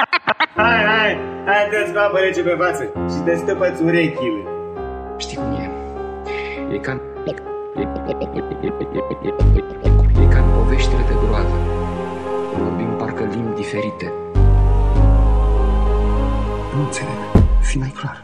Hai, dă-ți cu apă rece pe față și destăpă-ți urechile. Știi cum e? E ca în poveștile de groază. Vorbim parcă limbi diferite. Nu înțeleg. Fii mai clar.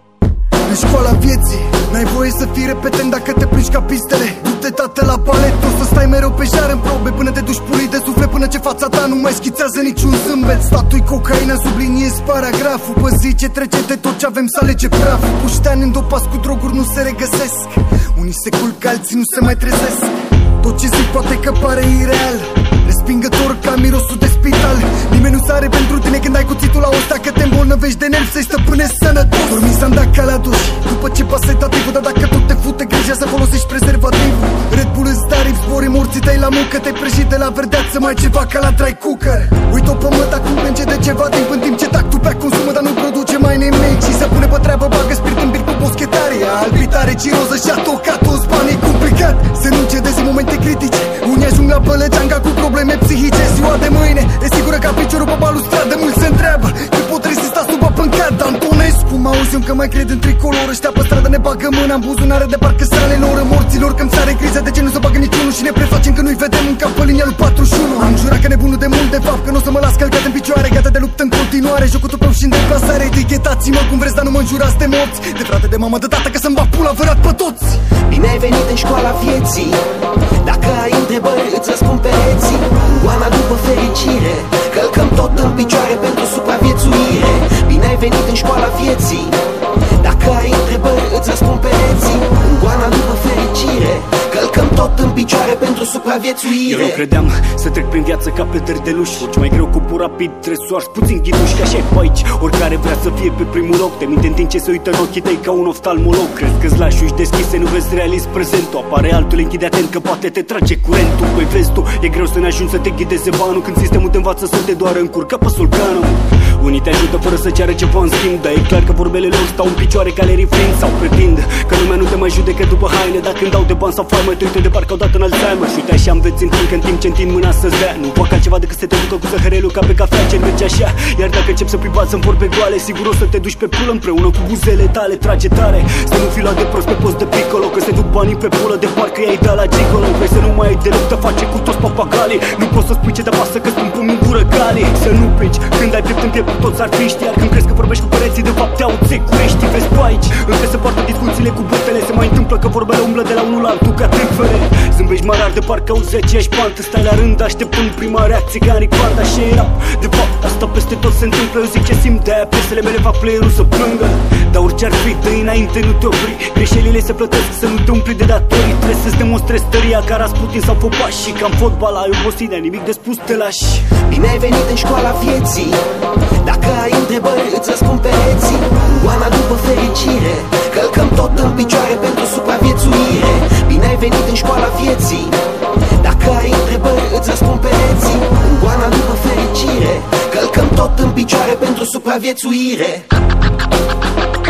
În școala vieții n-ai voie să fii repetent dacă te plângi ca pistele. Du-te, tată, la balet, o să stai mereu pe jar în probe până te duci pulit de suflet, până ce fața ta nu mai schițează niciun zâmbet. Statui cocaina, subliniezi paragraful. Pe zi ce trece de tot ce avem să alege praful. Pușteani îndopați cu droguri nu se regăsesc. Unii se culcă, alții nu se mai trezesc. Tot ce zic poate că pare ireal, respingător ca mirosul de spital. Nimeni nu sare pentru tine când ai cuțitul la os. Dacă te îmbolnăvești de nervi să-i stăpânești sănătos. Dormi zandac ca la duș după ce pasă sedativul, dar dacă tot te fute grijă să folosești prezervativul. Red Bull îți darip, zbori morții tăi la muncă. Te-ai prăjit de la verdeață, mai ceva ca la dry cooker. Uite-o pe măta cum plânge de ceva timp, în timp ce tactul pe consumă, dar nu produce mai nimic. Și se pune pe treabă, bagă spirit în bir cu boschetare. Albitare, ciroză și-a tocat toți banii. Complicat să nu cedezi în momente critice. Unii ajung la pălăgeanga cu probleme psihice. Ziua de mâine e sigură ca piciorul pe balustradă. Mulți se întreabă cât pot rezista sub apă în cad. Antonescu, mă auzi că mai cred în tricolor. Ăștia pe stradă ne bagă mâna în buzunare de parcă sale lor. Morților că-mi sare criza, de ce nu se bagă niciunul? Și ne prefacem că nu-i vedem în cap pe linia lui 41. Am jurat că nebunul de mult de fapt, că nu o să mă las călcat în picioare. Gata de luptă în continuare, jocul tău și în deplasare. Etichetați-mă cum vreți, dar nu mă înjurați de morți. De frate, de mamă, de tată, că să-mi bag pula vărat pe toți. Bine ai venit în școala vieții. Dacă ai întrebări, îți răspund pereții. Goana după fericire, călcăm tot în picioare pentru supraviețuire. Bine ai venit în școala vieții. Dacă ai întrebări, îți răspund pereții. Goana după fericire, călcăm tot în picioare pentru supraviețuire. Eu nu credeam să trec prin viață ca pe derdeluși. Urci mai greu, cupul rapid, tresoarți puțin ghiduși. Ca așa-i pe aici, oricare vrea să fie pe primul loc. Te minte în timp ce se uită în ochii tăi ca un oftalmolog. Crezi că-ți lași uși deschise, nu vezi realist prezentul. Apare altul, închide atent că poate te trage curentul. Păi vezi tu, e greu să ne ajungi să te ghideze banul când sistemul te învață să te doară în cur ca pe sulcanul. Unii te ajută fără să ceară ceva în schimb, dar e clar că vorbele lor stau în picioare ca le refrin. Sau pretind că lumea nu te mai judecă după haine, dar când dau de bani sau farmă te uite de parcă au dat în Alzheimer. Și uite așa înveți în timp ce întind mâna să-ți dea. Nu fac altceva decât să te ducă cu zăhărelul ca pe cafea ce merge așa. Iar dacă încep să privați în vorbe goale, sigur o să te duci pe pulă împreună cu buzele tale. Trage tare, să nu fii luat de prost pe post de piccolo, că se duc banii pe pulă de parcă i-ai dat la gigolo. Vrei să nu mai ai deloc, te face cu toți papagalii. Nu poți să spui ce te pasă că spun pumnul în gură galii. Să nu pleci când ai piept în piept cu toți artiști. Iar când crezi că vorbești cu pereții, de fapt te auzi securești. Vezi pe aici, încă se poartă discuțiile cu bătele. Se mai întâmplă că vorbele umblă de la unul la altul ca trâmfele. Zâmbești mă rar de parcă auzi aceeași pantă. Stai la rând așteptând prima reacție ca în Ricardo. Așa era, de fapt asta peste tot se întâmplă. Eu zic ce simt, de-aia piesele mele fac playerul să plângă. Dar orice ar fi, dă înainte, nu te opri. Greșelile se plătesc, să nu te umpli de datorii. Trebuie să-ți demonstrezi tăria ca Rasputin sau Popaș. Și ca în fotbal ai obosit, n-ai nimic de spus, te lași. Bine ai venit în școala vieții. Dacă ai întrebări, îți răspund pereții. Goana după fericire, călcăm tot în picioare pentru supraviețuire. Bine ai venit în școala vieții. Dacă ai întrebări, îți răspund pereții. Goana după fericire, călcăm tot în picioare pentru supraviețuire.